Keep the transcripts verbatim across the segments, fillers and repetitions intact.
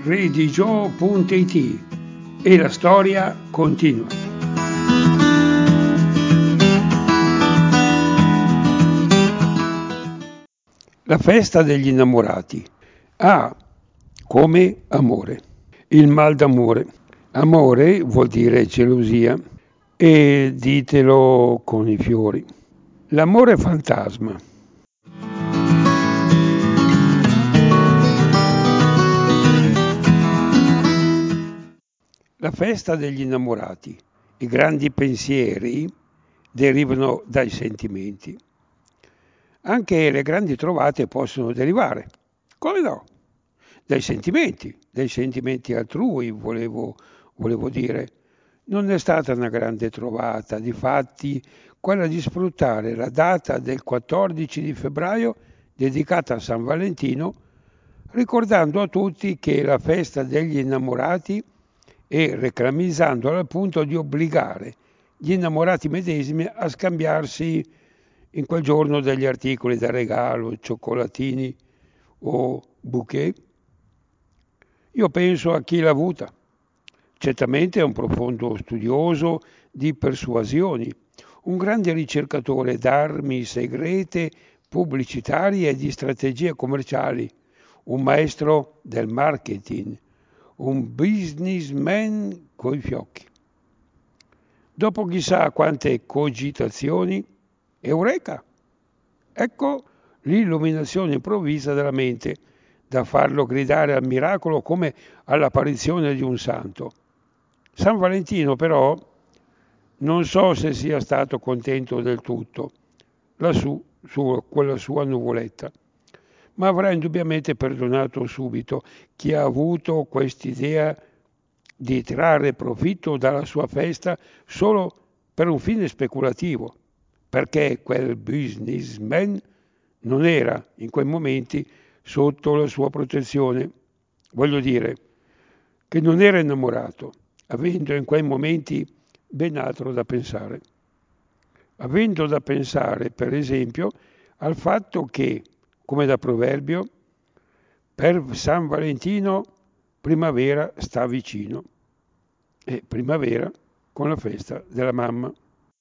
redigio punto it e la storia continua. La festa degli innamorati. A come amore. Il mal d'amore. Amore vuol dire gelosia e ditelo con i fiori. L'amore fantasma. La festa degli innamorati. I grandi pensieri derivano dai sentimenti. Anche le grandi trovate possono derivare, come no, dai sentimenti, dai sentimenti altrui, volevo, volevo dire. Non è stata una grande trovata, difatti, quella di sfruttare la data del quattordici di febbraio dedicata a San Valentino, ricordando a tutti che è la festa degli innamorati e reclamizzandola al punto di obbligare gli innamorati medesimi a scambiarsi in quel giorno degli articoli da regalo, cioccolatini o bouquet. Io penso a chi l'ha avuta. Certamente è un profondo studioso di persuasioni, un grande ricercatore d'armi segrete, pubblicitarie e di strategie commerciali, un maestro del marketing, un businessman coi fiocchi. Dopo chissà quante cogitazioni, eureka! Ecco l'illuminazione improvvisa della mente, da farlo gridare al miracolo come all'apparizione di un santo. San Valentino però non so se sia stato contento del tutto, lassù, su quella sua nuvoletta, ma avrà indubbiamente perdonato subito chi ha avuto quest'idea di trarre profitto dalla sua festa solo per un fine speculativo, perché quel businessman non era in quei momenti sotto la sua protezione. Voglio dire che non era innamorato, avendo in quei momenti ben altro da pensare. Avendo da pensare, per esempio, al fatto che, come da proverbio, per San Valentino primavera sta vicino, e primavera con la festa della mamma.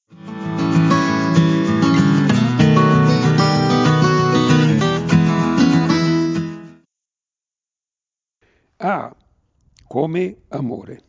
A come amore.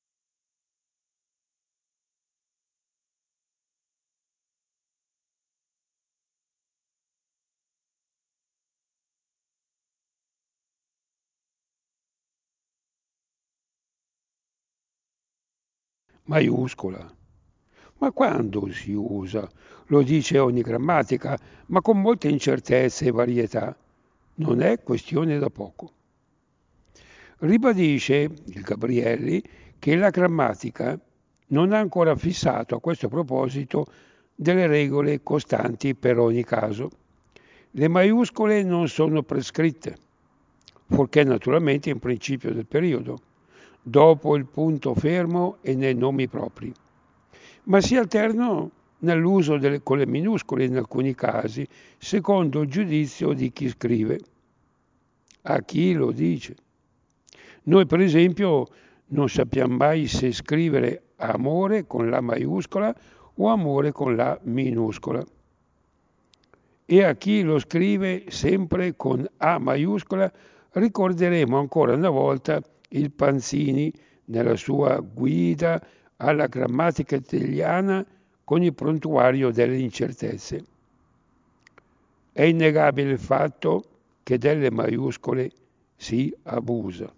Maiuscola. Ma quando si usa? Lo dice ogni grammatica, ma con molte incertezze e varietà. Non è questione da poco. Ribadisce il Gabrielli che la grammatica non ha ancora fissato a questo proposito delle regole costanti per ogni caso. Le maiuscole non sono prescritte, fuorché naturalmente in principio del periodo, dopo il punto fermo e nei nomi propri, ma si alternano nell'uso delle, con le minuscole in alcuni casi, secondo il giudizio di chi scrive, a chi lo dice. Noi per esempio non sappiamo mai se scrivere amore con la maiuscola o amore con la minuscola. E a chi lo scrive sempre con A maiuscola ricorderemo ancora una volta il Panzini nella sua guida alla grammatica italiana con il prontuario delle incertezze. È innegabile il fatto che delle maiuscole si abusa.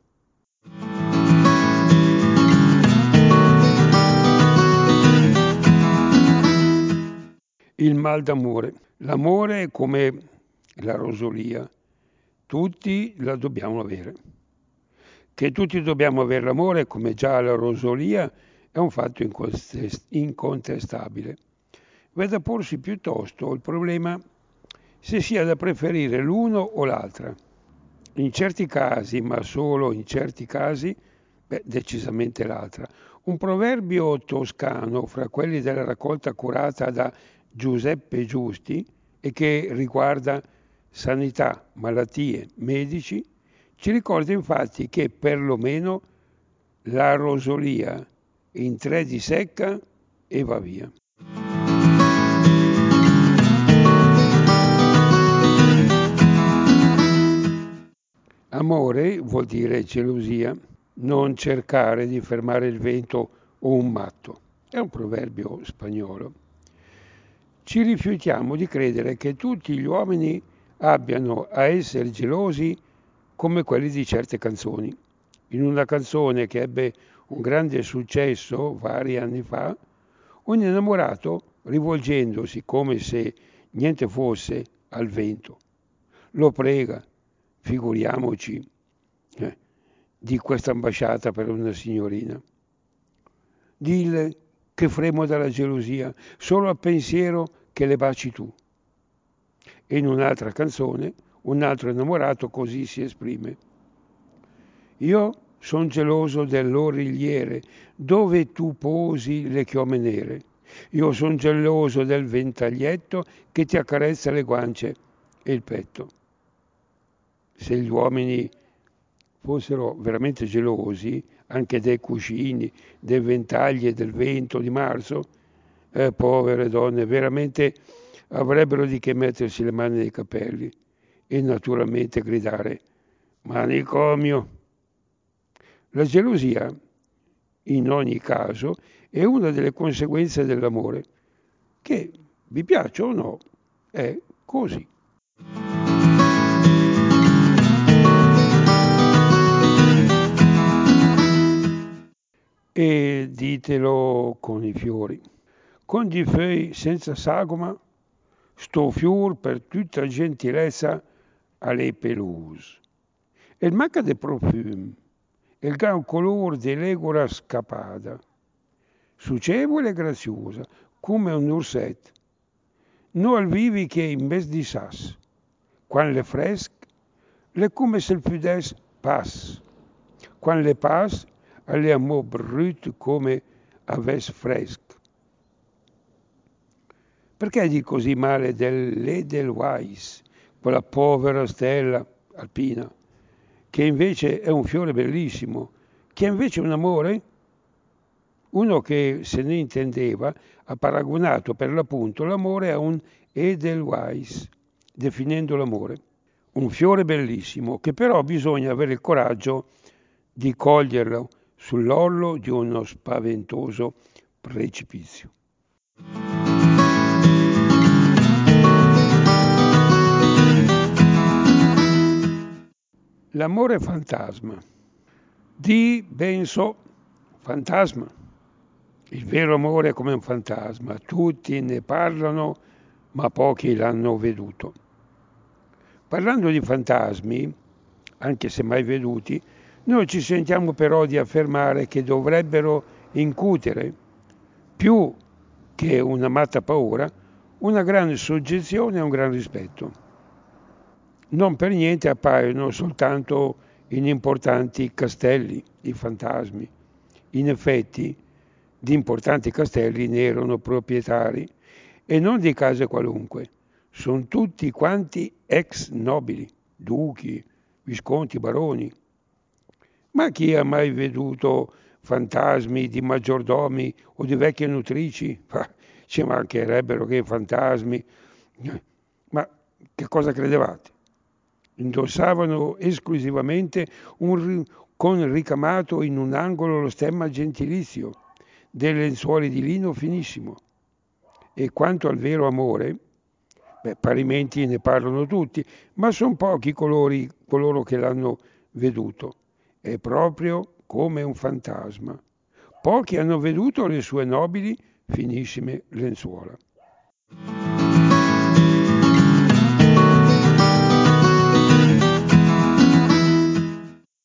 Il mal d'amore. L'amore è come la rosolia, tutti la dobbiamo avere. Che tutti dobbiamo avere l'amore, come già la rosolia, è un fatto incontestabile. Veda porsi piuttosto il problema se sia da preferire l'uno o l'altra. In certi casi, ma solo in certi casi, beh, decisamente l'altra. Un proverbio toscano fra quelli della raccolta curata da Giuseppe Giusti e che riguarda sanità, malattie, medici, Ci ricorda infatti che perlomeno la rosolia in tre di secca e va via. Amore vuol dire gelosia, non cercare di fermare il vento o un matto. È un proverbio spagnolo. Ci rifiutiamo di credere che tutti gli uomini abbiano a essere gelosi come quelli di certe canzoni. In una canzone che ebbe un grande successo vari anni fa, un innamorato, rivolgendosi come se niente fosse al vento, lo prega, figuriamoci, eh, di questa ambasciata per una signorina. Dille che fremo dalla gelosia, solo al pensiero che le baci tu. E in un'altra canzone, un altro innamorato così si esprime. Io son geloso dell'origliere dove tu posi le chiome nere. Io son geloso del ventaglietto che ti accarezza le guance e il petto. Se gli uomini fossero veramente gelosi anche dei cuscini, dei ventagli e del vento di marzo, eh, povere donne, veramente avrebbero di che mettersi le mani nei capelli e naturalmente gridare manicomio. La gelosia, in ogni caso, è una delle conseguenze dell'amore, che, vi piaccia o no, è così. E ditelo con i fiori. Con di feuilles senza sagoma, sto fior per tutta gentilezza alle pelouse. Il manca de profume, il gran color dell'egora scappata, sucevole e graziosa, come un urset. No al vivi che in vez di sas, quan le fresc, le come se il fudes pas, quan le pas, alle amo brut come aves fresc. Perché di così male dell'Edelweiss, quella povera stella alpina, che invece è un fiore bellissimo, che è invece un amore? Uno che se ne intendeva ha paragonato per l'appunto l'amore a un Edelweiss, definendo l'amore. Un fiore bellissimo, che però bisogna avere il coraggio di coglierlo sull'orlo di uno spaventoso precipizio. L'amore fantasma. Di ben so, fantasma. Il vero amore è come un fantasma, tutti ne parlano, ma pochi l'hanno veduto. Parlando di fantasmi, anche se mai veduti, noi ci sentiamo però di affermare che dovrebbero incutere, più che una matta paura, una grande soggezione e un gran rispetto. Non per niente appaiono soltanto in importanti castelli i fantasmi. In effetti, di importanti castelli ne erano proprietari, e non di case qualunque. Sono tutti quanti ex nobili, duchi, visconti, baroni. Ma chi ha mai veduto fantasmi di maggiordomi o di vecchie nutrici? Ah, ci mancherebbero che fantasmi. Ma che cosa credevate? Indossavano esclusivamente un, con ricamato in un angolo lo stemma gentilizio, delle lenzuola di lino finissimo. E quanto al vero amore, beh, parimenti ne parlano tutti, ma sono pochi colori, coloro che l'hanno veduto. È proprio come un fantasma. Pochi hanno veduto le sue nobili, finissime lenzuola.